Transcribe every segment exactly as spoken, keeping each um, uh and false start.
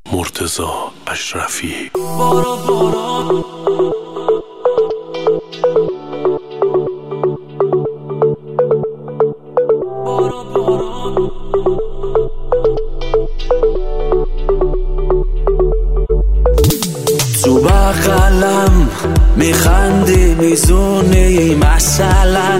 مرتضی اشرفی. بارو بارو بارو بارو تو بغلم میخندی میزونی مثلا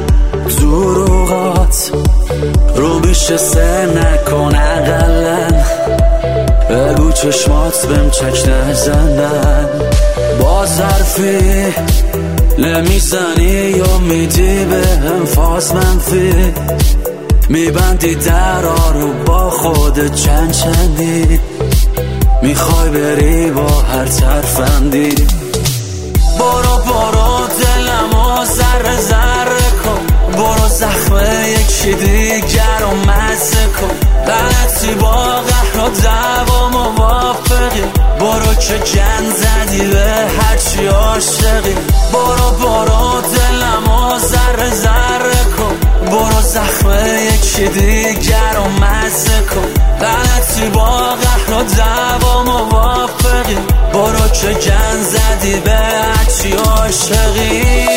دروغات رو میشه سر نکن اقلن بگو چشمات بهم چک نزنن با ظرفی نمیزنی یا میدی بهم فاز منفی میبندی درا رو با خودت چند چندی میخوای بری با هر ترفندی برو برو دلمو ذره ذره کن برو زخمه یکی دیگر رو مزه کن غلطی با قهر و دعوا موافقی برو که جن زدی به هرچی عاشقی برو برو دلمو ذره ذره کن برو زخمه یکی دیگر رو مزه کن غلطی با قهر و دعوا موافقی برو که جن زدی به هرچی عاشقی.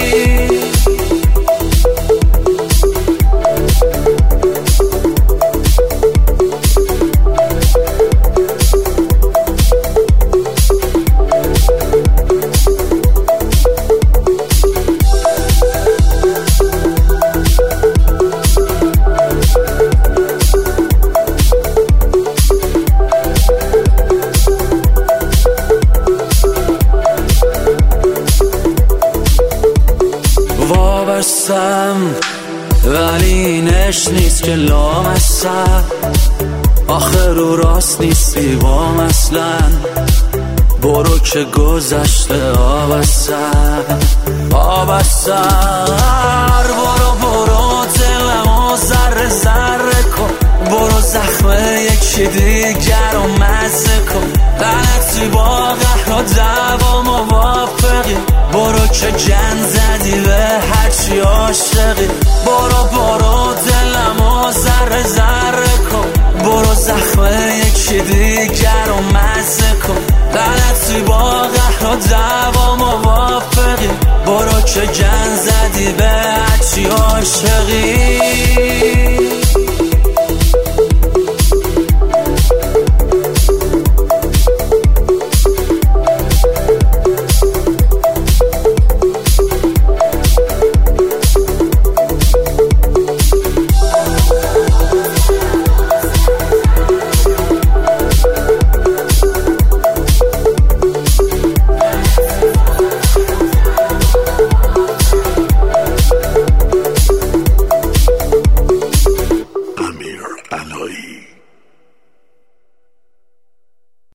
وابستم ولی اینش نیست که لامستم آخر رو راست نیستی با اصلا برو که گذشته آبستم آبستر برو برو دلمو ذره ذره کن برو زخمه یکی دیگر رو مزه کن غلطی با قهر و دعوا موافقی برو که جن زدی به هرچی عاشقی برو برو دلمو ذره ذره کن برو زخمه یکی دیگر رو مزه کن غلطی با قهر و دعوا موافقی برو که جن زدی به هرچی عاشقی.